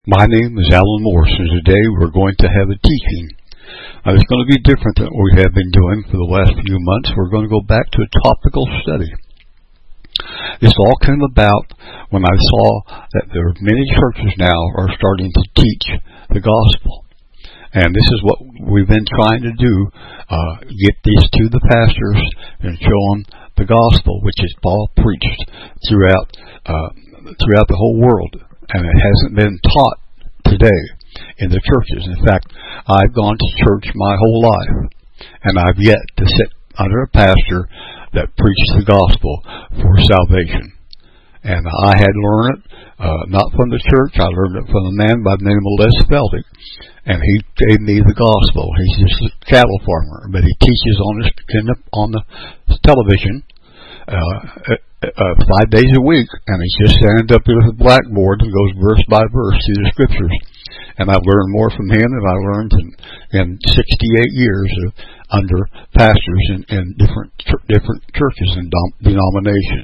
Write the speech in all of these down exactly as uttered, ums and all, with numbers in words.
My name is Alan Morse, and today we're going to have a teaching. Now, it's going to be different than what we have been doing for the last few months. We're going to go back to a topical study. This all came about when I saw that there are many churches now are starting to teach the gospel. And this is what we've been trying to do, uh, get these to the pastors and show them the gospel, which is Paul preached throughout, uh, throughout the whole world. And it hasn't been taught today in the churches. In fact, I've gone to church my whole life, and I've yet to sit under a pastor that preached the gospel for salvation. And I had learned it, uh, not from the church. I learned it from a man by the name of Les Feldick, and he gave me the gospel. He's just a cattle farmer, but he teaches on the, in the, on the television uh, uh, five days a week, and he just stands up with a blackboard and goes verse by verse through the scriptures. And I've learned more from him than I learned in, in sixty-eight years of, under pastors in, in different different churches and dom- denominations.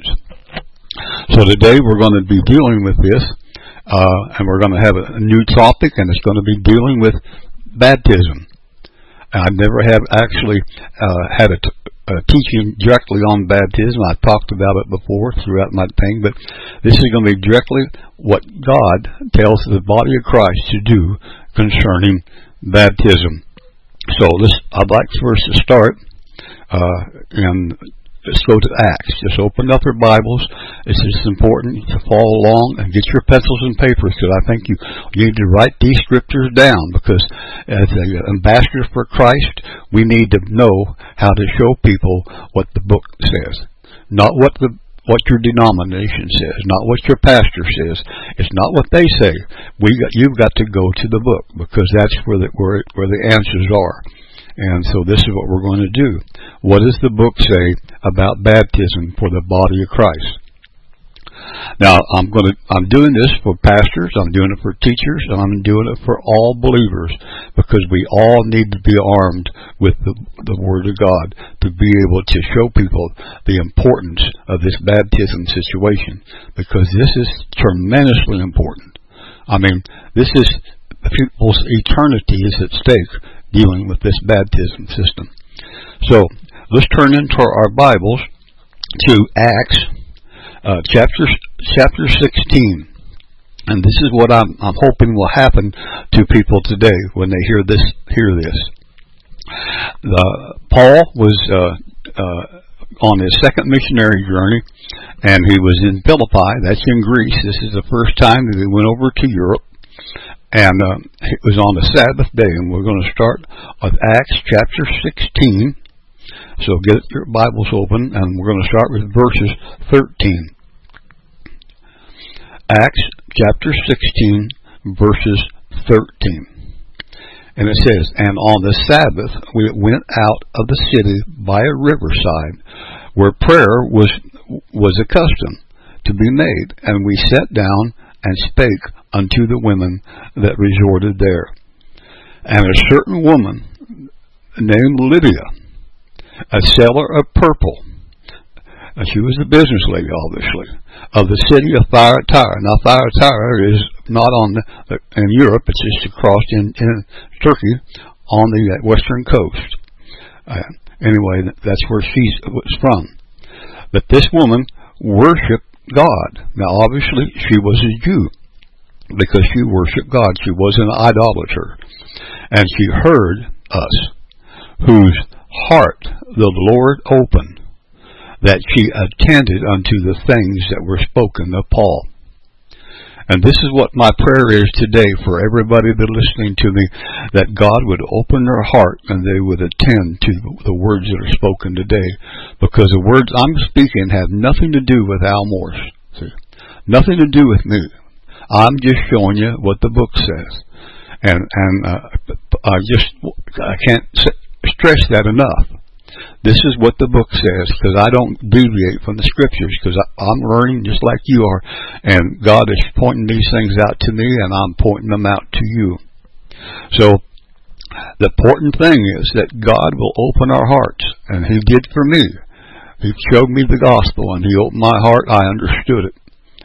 So today we're going to be dealing with this, uh, and we're going to have a, a new topic, and it's going to be dealing with baptism. I never have actually uh, had a, t- a teaching directly on baptism. I've talked about it before throughout my thing, but this is going to be directly what God tells the body of Christ to do concerning baptism. So this, I'd like first to start, uh, and let's go to Acts. Just open up your Bibles. It's just important to follow along and get your pencils and papers, because I think you, you need to write these scriptures down, because as an ambassador for Christ, we need to know how to show people what the book says. Not what the what your denomination says, not what your pastor says. It's not what they say. We got, you've got to go to the book, because that's where the, where, where the answers are. And so this is what we're going to do. What does the book say about baptism for the body of Christ? Now, I'm going to, I'm doing this for pastors, I'm doing it for teachers, and I'm doing it for all believers, because we all need to be armed with the, the Word of God to be able to show people the importance of this baptism situation, because this is tremendously important. I mean, this is, people's eternity is at stake dealing with this baptism system. So, let's turn into our Bibles to Acts uh, chapter chapter sixteen, and this is what I'm, I'm hoping will happen to people today when they hear this. Hear this. The, Paul was uh, uh, on his second missionary journey, and he was in Philippi. That's in Greece. This is the first time that he went over to Europe. And uh, it was on the Sabbath day, and we're going to start with Acts chapter sixteen. So get your Bibles open, and we're going to start with verses thirteen. Acts chapter sixteen, verses thirteen. And it says, "And on the Sabbath we went out of the city by a riverside, where prayer was was accustomed to be made, and we sat down and spake unto the women that resorted there. And a certain woman named Lydia, a seller of purple," and she was a business lady, obviously, "of the city of Thyatira." Now, Thyatira is not on the, in Europe; it's just across in, in Turkey on the western coast. Uh, anyway, that's where she was from. But this woman worshipped God. Now, obviously, she was a Jew, because she worshipped God. She was an idolater. And she heard us, whose heart the Lord opened, that she attended unto the things that were spoken of Paul. And this is what my prayer is today for everybody that's listening to me, that God would open their heart and they would attend to the words that are spoken today. Because the words I'm speaking have nothing to do with Al Morse. See? Nothing to do with me. I'm just showing you what the book says. And, and uh, I just, I can't stress that enough. This is what the book says, because I don't deviate from the scriptures, because I'm learning just like you are, and God is pointing these things out to me, and I'm pointing them out to you. So, the important thing is that God will open our hearts, and He did for me. He showed me the gospel, and He opened my heart. I understood it.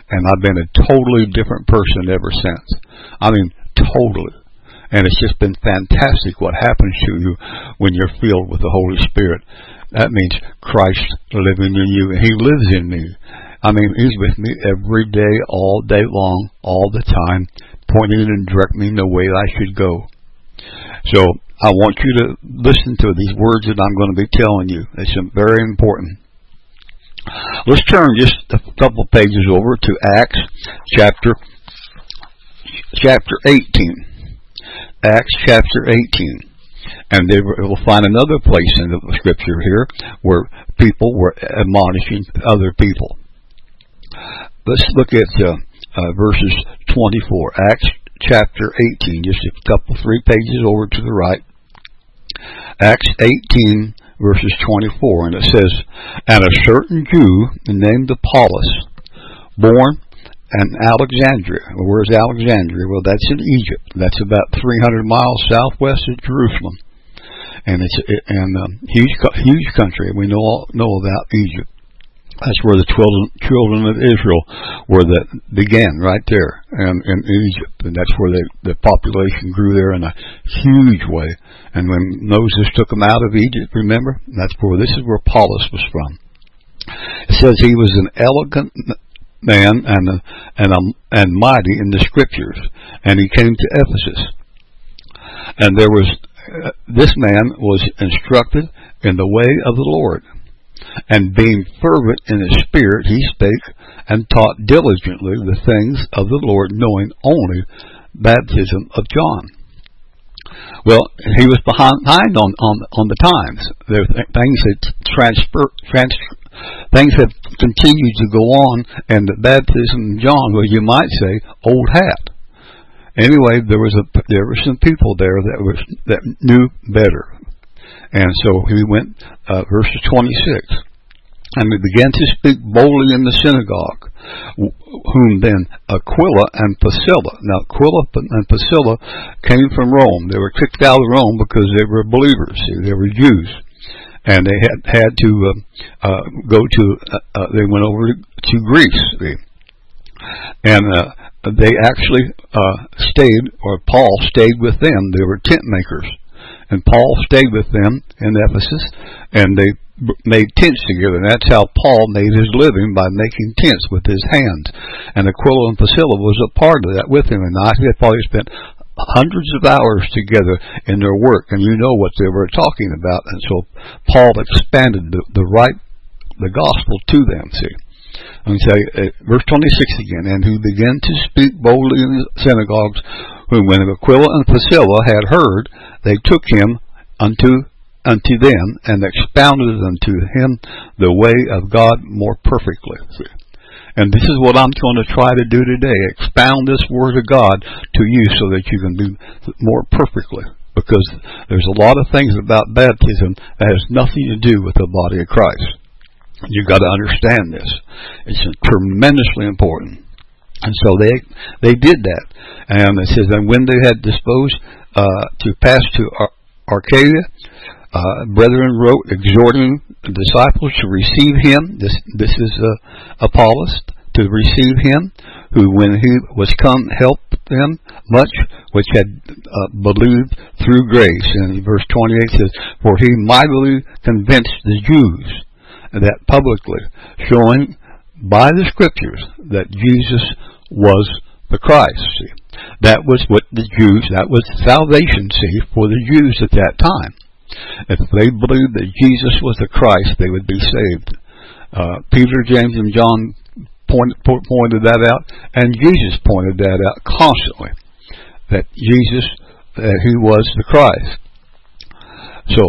And I've been a totally different person ever since. I mean, totally. And it's just been fantastic what happens to you when you're filled with the Holy Spirit. That means Christ living in you, and He lives in me. I mean, He's with me every day, all day long, all the time, pointing and directing me in the way I should go. So I want you to listen to these words that I'm going to be telling you. It's very important. Let's turn just a couple pages over to Acts chapter chapter eighteen. Acts chapter eighteen. And they will find another place in the scripture here where people were admonishing other people. Let's look at uh, uh, verses twenty-four. Acts chapter eighteen, just a couple, three pages over to the right. Acts eighteen, verses twenty-four, and it says, "And a certain Jew named Apollos, born in Alexandria." Well, where's Alexandria? Well, that's in Egypt. That's about three hundred miles southwest of Jerusalem, and it's and um, huge, huge country. We know all, know about Egypt. That's where the twelve children of Israel were that began, right there, and in Egypt, and that's where they, the population grew there in a huge way. And when Moses took them out of Egypt, remember, that's where this is where Apollos was from. It says he was an elegant man and a, and a, and mighty in the scriptures, and he came to Ephesus. And there was uh, this man was instructed in the way of the Lord. And being fervent in his spirit, he spake and taught diligently the things of the Lord, knowing only baptism of John. Well, he was behind on on, on the times. There are things that transfer, trans, things have continued to go on, and the baptism of John, well, you might say, old hat. Anyway, there was a there were some people there that was that knew better. And so he went, uh, verse twenty-six, "And he began to speak boldly in the synagogue, whom then Aquila and Priscilla." Now, Aquila and Priscilla came from Rome. They were kicked out of Rome because they were believers. See, they were Jews. And they had, had to uh, uh, go to, uh, uh, they went over to Greece. See. And uh, they actually uh, stayed, or Paul stayed with them. They were tent makers. And Paul stayed with them in Ephesus, and they made tents together. And that's how Paul made his living, by making tents with his hands. And Aquila and Priscilla was a part of that with him. And I think they probably spent hundreds of hours together in their work, and you know what they were talking about. And so Paul expanded the, the right, the gospel to them. See. Let me say, uh, verse twenty-six again, "And who began to speak boldly in the synagogues, whom when Aquila and Priscilla had heard, they took him unto unto them, and expounded unto him the way of God more perfectly." See? And this is what I'm going to try to do today, expound this word of God to you so that you can do more perfectly. Because there's a lot of things about baptism that has nothing to do with the body of Christ. You've got to understand this. It's tremendously important. And so they they did that. And it says, "And when they had disposed uh, to pass to Ar- Arcadia, uh, brethren wrote, exhorting the disciples to receive him." This this is uh, Apollos, to receive him, who when he was come helped them much, which had uh, believed through grace. And verse twenty-eight says, "For he mightily convinced the Jews that publicly, showing by the scriptures that Jesus was the Christ." See, that was what the Jews, that was salvation, see, for the Jews at that time. If they believed that Jesus was the Christ, they would be saved. Uh, Peter, James, and John point, pointed that out, and Jesus pointed that out constantly, that Jesus, that he was the Christ. So,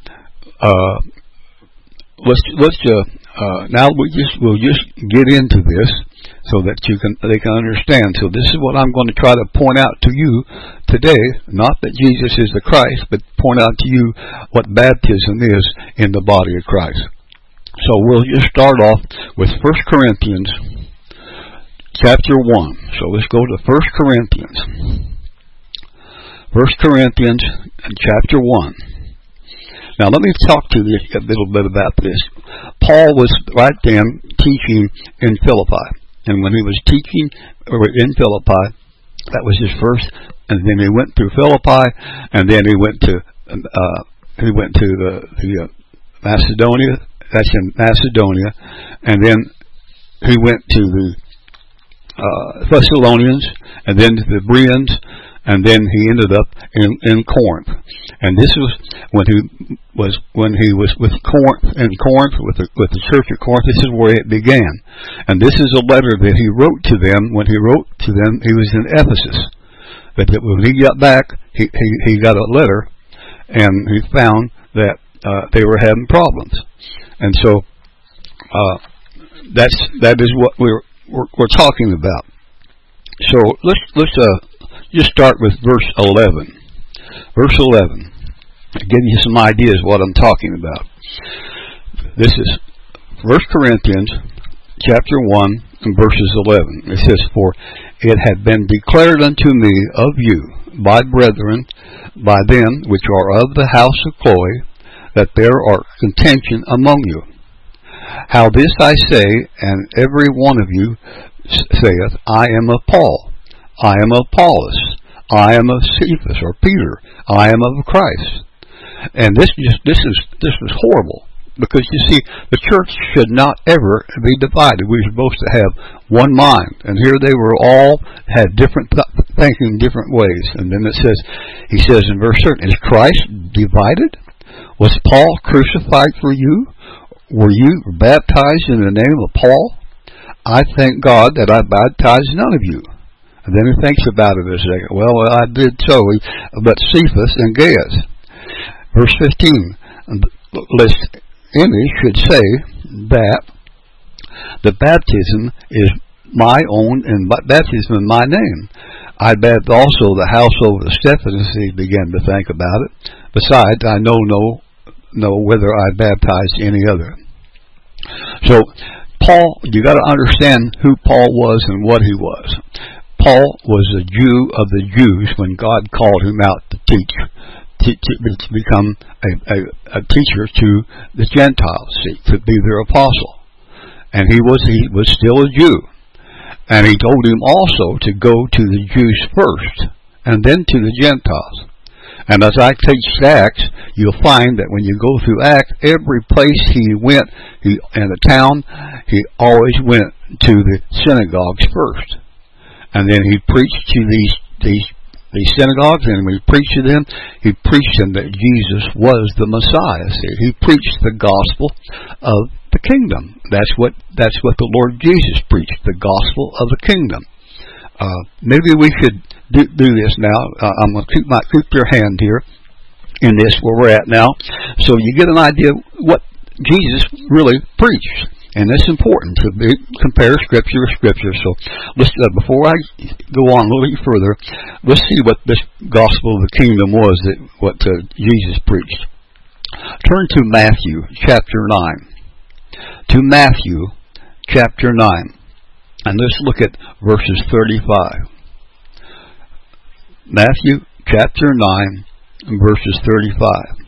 uh, Let's let's uh, uh, now we just we'll just get into this so that you can they can understand. So this is what I'm going to try to point out to you today. Not that Jesus is the Christ, but point out to you what baptism is in the body of Christ. So we'll just start off with First Corinthians chapter one. So let's go to First Corinthians. First Corinthians chapter one. Now, let me talk to you a little bit about this. Paul was right then teaching in Philippi. And when he was teaching in Philippi, that was his first, and then he went through Philippi, and then he went to uh, he went to the, the uh, Macedonia. That's in Macedonia, and then he went to the uh, Thessalonians, and then to the Bereans, and then he ended up in, in Corinth. And this was when he was when he was with Corinth in Corinth with the with the church at Corinth. This is where it began, and this is a letter that he wrote to them. When he wrote to them, he was in Ephesus. But when he got back, he he, he got a letter, and he found that uh, they were having problems. And so uh, that's that is what we're, we're we're talking about. So let's let's uh, just start with verse eleven. Verse eleven. I'll give you some ideas what I'm talking about. This is First Corinthians chapter one and verses eleven. It says, "For it had been declared unto me of you by brethren, by them which are of the house of Chloe, that there are contention among you. How this I say, and every one of you saith, I am of Paul, I am of Apollos, I am of Cephas or Peter, I am of Christ." And this just this is this was horrible, because you see, the church should not ever be divided. We're supposed to have one mind, and here they were all had different th- thinking, different ways. And then it says, he says in verse thirteen, "Is Christ divided? Was Paul crucified for you? Were you baptized in the name of Paul? I thank God that I baptized none of you." And then he thinks about it a second. Well, I did so, but Cephas and Gaius. Verse fifteen, lest any should say that the baptism is my own and baptism in my name. I baptized also the household of Stephanus. He began to think about it. Besides, I know no know whether I baptized any other. So, Paul, you got to understand who Paul was and what he was. Paul was a Jew of the Jews when God called him out to teach, to, to, to become a, a, a teacher to the Gentiles, to be their apostle. And he was he was still a Jew. And he told him also to go to the Jews first, and then to the Gentiles. And as I teach Acts, you'll find that when you go through Acts, every place he went, he in a town, he always went to the synagogues first. And then he preached to these these these synagogues, and when he preached to them, he preached them that Jesus was the Messiah. See, he preached the gospel of the kingdom. That's what that's what the Lord Jesus preached, the gospel of the kingdom. Uh, maybe we should do, do this now. Uh, I'm going to keep my keep your hand here in this where we're at now, so you get an idea what Jesus really preached. And it's important to be, compare Scripture with Scripture. So, let's, uh, before I go on a little bit further, let's see what this gospel of the kingdom was that what uh, Jesus preached. Turn to Matthew chapter nine. To Matthew chapter nine, and let's look at verses thirty-five. Matthew chapter nine, verses thirty-five.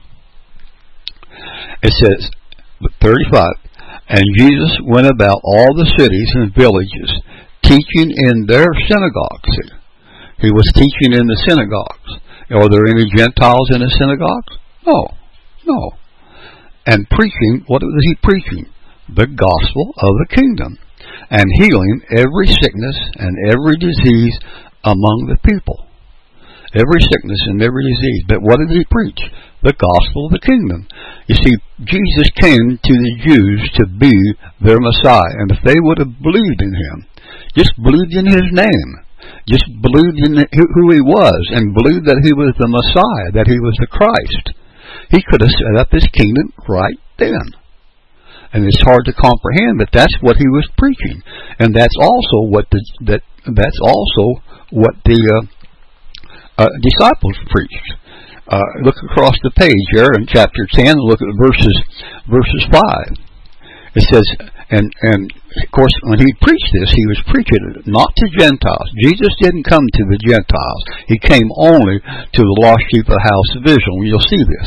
It says, thirty-five. "And Jesus went about all the cities and villages, teaching in their synagogues." He was teaching in the synagogues. Are there any Gentiles in the synagogues? No. No. And preaching, what was he preaching? The gospel of the kingdom. And healing every sickness and every disease among the people. Every sickness and every disease. But what did he preach? The gospel of the kingdom. You see, Jesus came to the Jews to be their Messiah. And if they would have believed in him, just believed in his name, just believed in who he was, and believed that he was the Messiah, that he was the Christ, he could have set up his kingdom right then. And it's hard to comprehend, but that's what he was preaching. And that's also what the, that, that's also what the uh, uh, disciples preached. Uh, look across the page here in chapter ten. Look at verses verses five. It says, and and of course, when he preached this, he was preaching it not to Gentiles. Jesus didn't come to the Gentiles. He came only to the lost sheep of the house of Israel. You'll see this.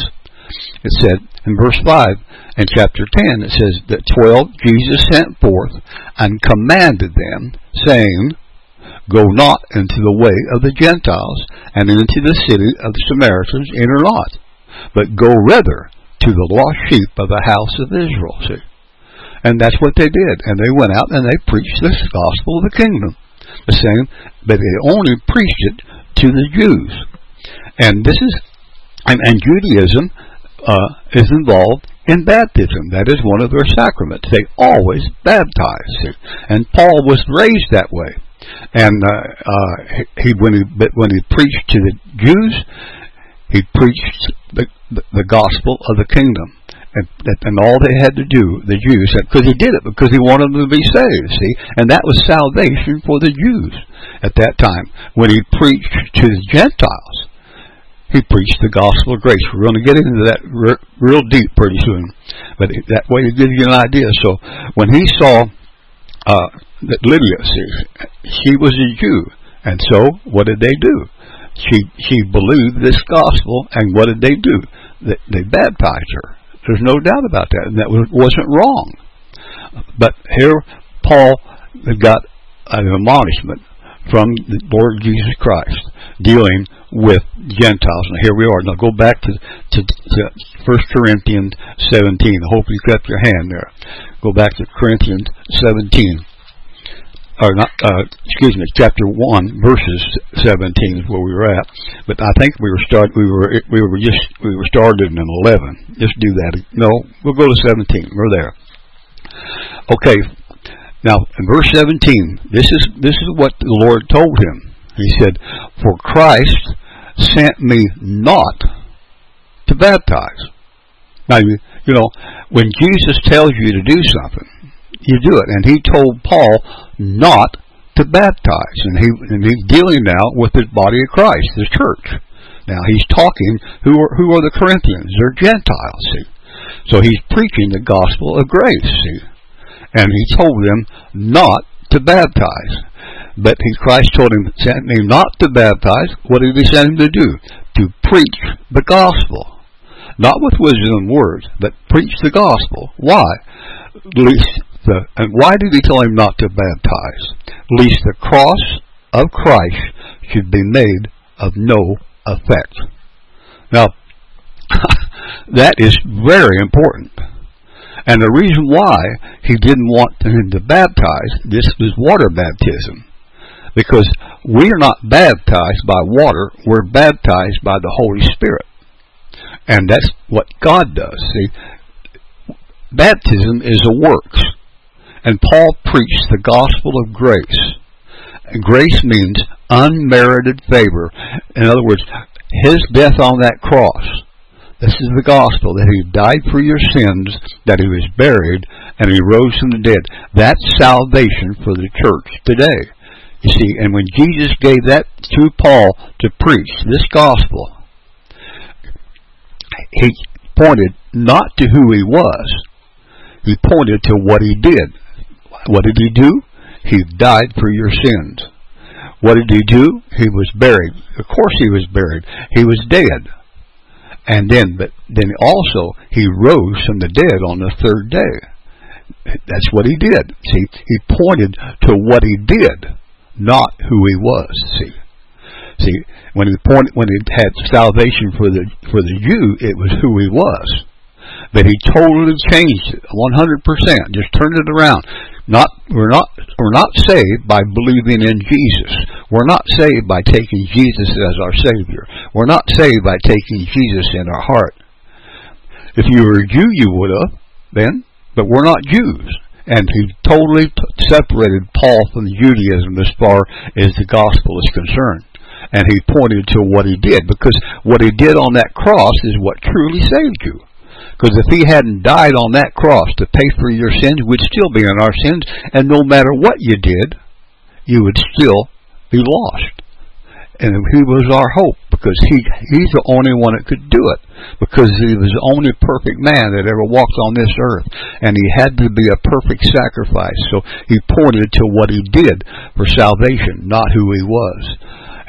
It said in verse five in chapter ten, it says that twelve Jesus sent forth and commanded them, saying, Go not into the way of the Gentiles, and into the city of the Samaritans enter not, but go rather to the lost sheep of the house of Israel. See? And that's what they did. And they went out and they preached this gospel of the kingdom. The same, but they only preached it to the Jews. And this is, and, and Judaism uh, is involved in baptism. That is one of their sacraments. They always baptize. See? And Paul was raised that way. And uh, uh, he, when he when he preached to the Jews, he preached the, the, the gospel of the kingdom. And, and all they had to do, the Jews, because he did it because he wanted them to be saved, see? And that was salvation for the Jews at that time. When he preached to the Gentiles, he preached the gospel of grace. We're going to get into that re- real deep pretty soon. But that way to give you an idea. So when he saw uh, that Lydia, see, she was a Jew. And so what did they do? She, she believed this gospel, and what did they do? They, they baptized her. There's no doubt about that, and that wasn't wrong. But here, Paul got an admonishment from the Lord Jesus Christ dealing with Gentiles. And here we are. Now go back to, to, to First Corinthians seventeen. I hope you kept your hand there. Go back to Corinthians seventeen. Or not, uh, excuse me, chapter one, verses seventeen is where we were at. But I think we were start, we were, we were just, we were started in eleven. Just do that. No, we'll go to seventeen. We're there. Okay. Now, in verse seventeen, this is, this is what the Lord told him. He said, For Christ sent me not to baptize. Now, you, you know, when Jesus tells you to do something, you do it. And he told Paul not to baptize. And, he, and he's dealing now with the body of Christ, the church. Now he's talking, who are, who are the Corinthians? They're Gentiles, see. So he's preaching the gospel of grace, see. And he told them not to baptize. But he, Christ told him, sent him not to baptize. What did he send him to do? To preach the gospel. Not with wisdom and words, but preach the gospel. Why? Least the, and why did he tell him not to baptize? Lest the cross of Christ should be made of no effect. Now, that is very important. And the reason why he didn't want him to baptize, this was water baptism. Because we are not baptized by water, we're baptized by the Holy Spirit. And that's what God does. See, baptism is a works. And Paul preached the gospel of grace. And grace means unmerited favor. In other words, his death on that cross. This is the gospel, that he died for your sins, that he was buried, and he rose from the dead. That's salvation for the church today. You see, and when Jesus gave that to Paul to preach this gospel, he pointed not to who he was. He pointed to what he did. What did he do? He died for your sins. What did he do? He was buried. Of course he was buried. He was dead. And then, but then also, he rose from the dead on the third day. That's what he did. See, he pointed to what he did, not who he was. See, see, when he pointed, when he had salvation for the for the Jew, it was who he was. But he totally changed it, one hundred percent. Just turned it around. Not we're not we're not saved by believing in Jesus. We're not saved by taking Jesus as our Savior. We're not saved by taking Jesus in our heart. If you were a Jew, you would have then, but we're not Jews. And he totally t- separated Paul from Judaism as far as the gospel is concerned. And he pointed to what he did, because what he did on that cross is what truly saved you. Because if he hadn't died on that cross to pay for your sins, we'd still be in our sins, and no matter what you did, you would still be lost. And he was our hope, because he he's the only one that could do it, because he was the only perfect man that ever walked on this earth, and he had to be a perfect sacrifice. So he pointed to what he did for salvation, not who he was.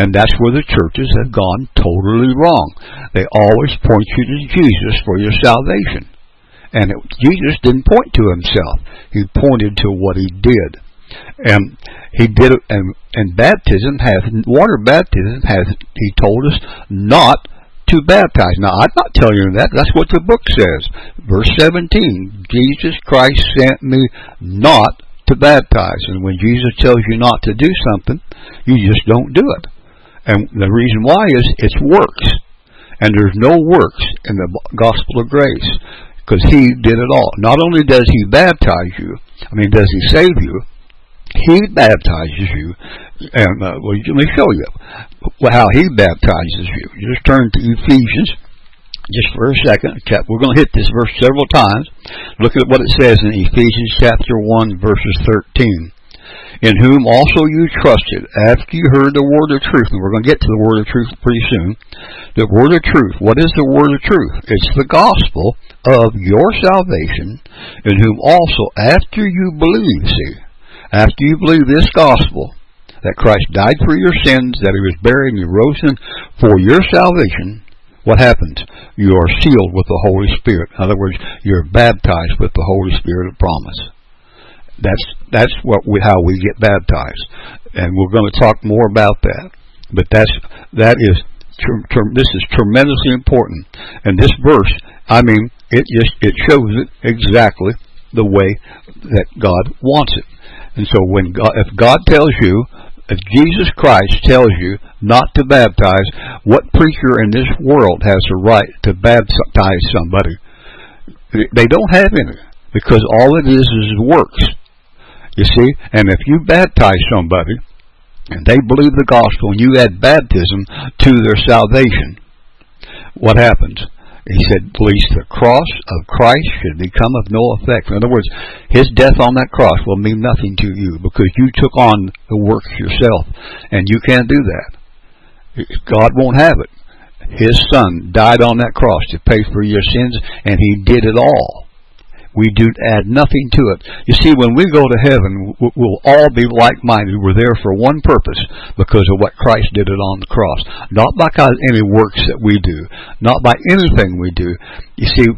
And that's where the churches have gone totally wrong. They always point you to Jesus for your salvation. And it, Jesus didn't point to himself. He pointed to what he did. And he did it, and, and baptism has, water baptism has, he told us not to baptize. Now, I'm not telling you that. That's what the book says. Verse seventeen, Jesus Christ sent me not to baptize. And when Jesus tells you not to do something, you just don't do it. And the reason why is it's works. And there's no works in the gospel of grace. Because he did it all. Not only does he baptize you, I mean, does he save you, he baptizes you. And uh, well, let me show you how he baptizes you. You just turn to Ephesians just for a second. We're going to hit this verse several times. Look at what it says in Ephesians chapter one, verses thirteen. In whom also you trusted, after you heard the word of truth. And we're going to get to the word of truth pretty soon. The word of truth. What is the word of truth? It's the gospel of your salvation, in whom also after you believe, see, after you believe this gospel, that Christ died for your sins, that he was buried and he rose in for your salvation, what happens? You are sealed with the Holy Spirit. In other words, you're baptized with the Holy Spirit of promise. That's that's what we, how we get baptized, and we're going to talk more about that. But that's that is ter, ter, this is tremendously important. And this verse, I mean, it just it shows it exactly the way that God wants it. And so when God, if God tells you, if Jesus Christ tells you not to baptize, what preacher in this world has the right to baptize somebody? They don't have any, because all it is is works. You see, and if you baptize somebody and they believe the gospel and you add baptism to their salvation, what happens? He said, at least the cross of Christ should become of no effect. In other words, his death on that cross will mean nothing to you because you took on the works yourself, and you can't do that. God won't have it. His son died on that cross to pay for your sins, and he did it all. We do add nothing to it. You see, when we go to heaven, we'll all be like-minded. We're there for one purpose, because of what Christ did it on the cross. Not by any works that we do. Not by anything we do. You see,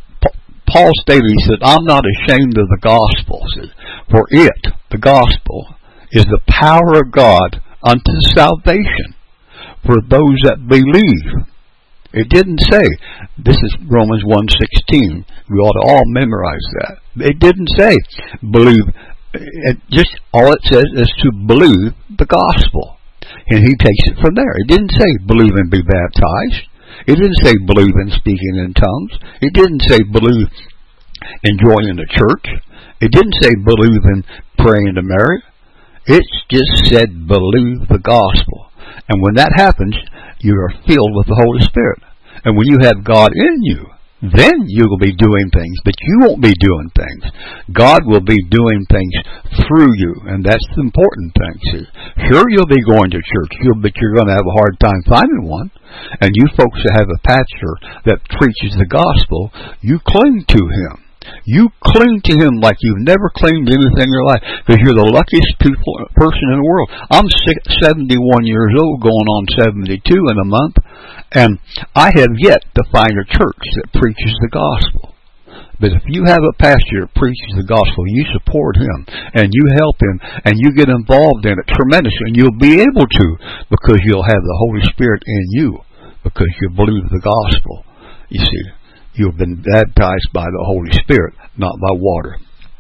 Paul stated, he said, I'm not ashamed of the gospel. For it, the gospel, is the power of God unto salvation for those that believe. It didn't say, this is Romans one sixteen. We ought to all memorize that. It didn't say, believe. It just all it says is to believe the gospel. And he takes it from there. It didn't say believe and be baptized. It didn't say believe in speaking in tongues. It didn't say believe in joining the church. It didn't say believe in praying to Mary. It just said believe the gospel. And when that happens, you are filled with the Holy Spirit. And when you have God in you, then you will be doing things, but you won't be doing things. God will be doing things through you, and that's the important thing. See, sure, you'll be going to church, but you're going to have a hard time finding one. And you folks that have a pastor that preaches the gospel, you cling to him. You cling to him like you've never clinged to anything in your life, because you're the luckiest people, person in the world. I'm seventy-one years old, going on seventy-two in a month, and I have yet to find a church that preaches the gospel. But if you have a pastor that preaches the gospel, you support him, and you help him, and you get involved in it tremendously, and you'll be able to, because you'll have the Holy Spirit in you, because you believe the gospel. You see, you've been baptized by the Holy Spirit, not by water.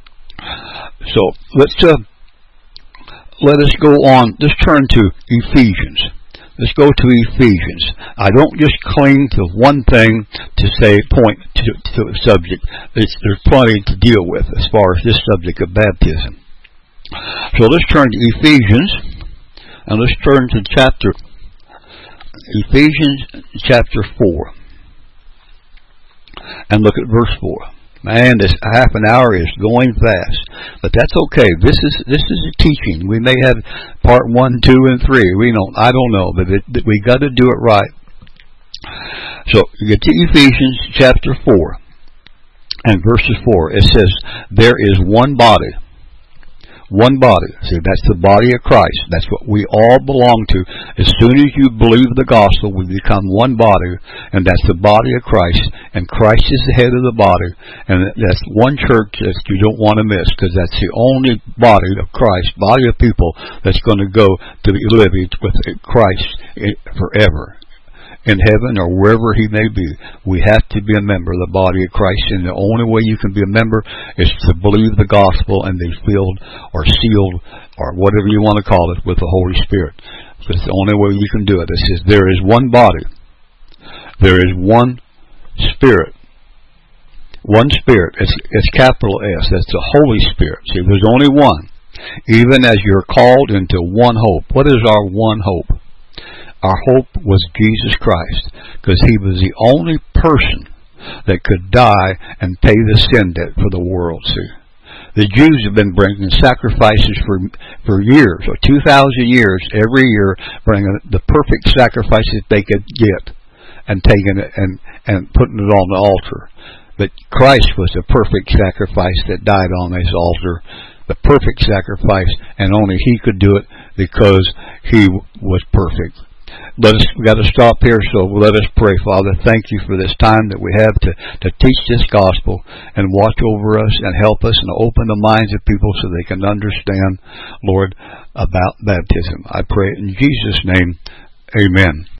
So let's uh, let us go on. Let's turn to Ephesians. Let's go to Ephesians. I don't just cling to one thing to say point to, to a subject. It's, there's plenty to deal with as far as this subject of baptism. So let's turn to Ephesians, and let's turn to chapter Ephesians chapter four. And look at verse four. Man, this half an hour is going fast, but that's okay. This is this is a teaching. We may have part one, two, and three. We don't. I don't know, but it, we got to do it right. So you get to Ephesians chapter four and verses four. It says, "There is one body, One body. See, that's the body of Christ. That's what we all belong to. As soon as you believe the gospel, we become one body, and that's the body of Christ. And Christ is the head of the body. And that's one church that you don't want to miss, because that's the only body of Christ, body of people that's going to go to be living with Christ forever, in heaven or wherever he may be. We have to be a member of the body of Christ, and the only way you can be a member is to believe the gospel and be filled or sealed or whatever you want to call it with the Holy Spirit. That's the only way you can do it. It says there is one body, there is one Spirit, one Spirit. It's, it's capital S. That's the Holy Spirit. See, there's only one. Even as you're called into one hope. What is our one hope? Our hope was Jesus Christ, because he was the only person that could die and pay the sin debt for the world. See, the Jews have been bringing sacrifices for for years, or two thousand years, every year, bringing the perfect sacrifices they could get, and taking it and and putting it on the altar. But Christ was the perfect sacrifice that died on his altar, the perfect sacrifice, and only he could do it because he was perfect. Let us, we got to stop here, so let us pray. Father, thank you for this time that we have to, to teach this gospel and watch over us and help us and open the minds of people so they can understand, Lord, about baptism. I pray in Jesus' name, amen.